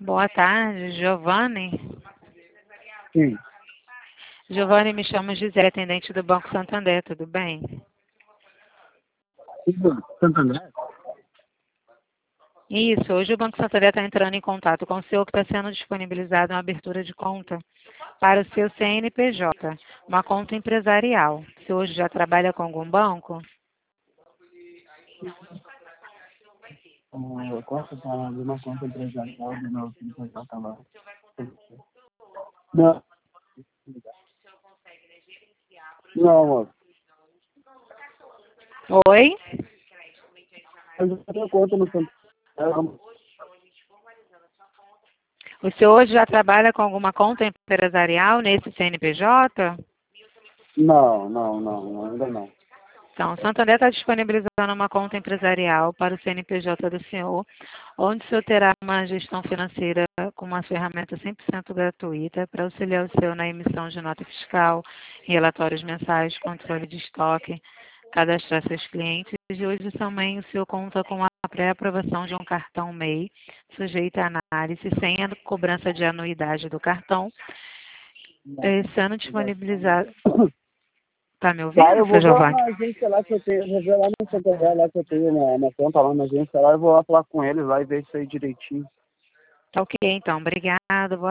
Boa tarde, Giovanni. Sim. Giovanni, me chamo Gisele, atendente do Banco Santander, tudo bem? Santander? Isso, hoje o Banco Santander está entrando em contato com o senhor que está sendo disponibilizado uma abertura de conta para o seu CNPJ, uma conta empresarial. O senhor hoje já trabalha com algum banco? Conta para abrir uma conta empresarial do meu CNPJ lá. Não. Não, amor. Oi? Eu já tenho conta no Santander. O senhor hoje já trabalha com alguma conta empresarial nesse CNPJ? Não, ainda não. Então, o Santander está disponibilizando uma conta empresarial para o CNPJ do senhor, onde o senhor terá uma gestão financeira com uma ferramenta 100% gratuita para auxiliar o senhor na emissão de nota fiscal, relatórios mensais, controle de estoque, cadastrar seus clientes. E hoje também o senhor conta com a pré-aprovação de um cartão MEI, sujeito à análise, sem a cobrança de anuidade do cartão, sendo disponibilizado. Tá me ouvindo, Tá, eu seu vou ver lá Giovanni? na agência lá que eu tenho, eu vou ver lá no Santander lá que eu tenho na conta lá na agência lá, eu vou lá falar com eles lá e ver isso aí direitinho. Tá ok, então. Obrigada. Boa